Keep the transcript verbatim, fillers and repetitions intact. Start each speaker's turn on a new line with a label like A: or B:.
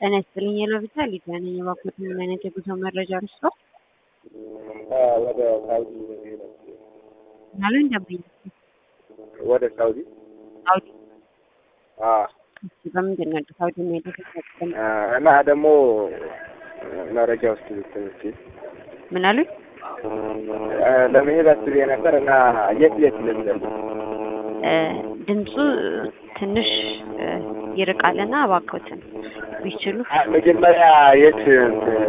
A: أنا استليني له بالتالي يعني وقت من أنا تقول مرة رسول
B: آه وده سعودي
A: هلون دبي
B: وده سعودي
A: سعودي
B: آه
A: በምንድን ነው ሳውዲ ሜዲ ተሰጠን
B: እና ደግሞ መረጃ ውስጥ ልትንሲ
A: ምን አሉኝ
B: ለመሄድ አስቤ ነበር እና የት የት ልንዘል
A: ድምፁ ትንሽ ይርቃልና እባክዎትን ቢችሉ
B: መጀመሪያ የት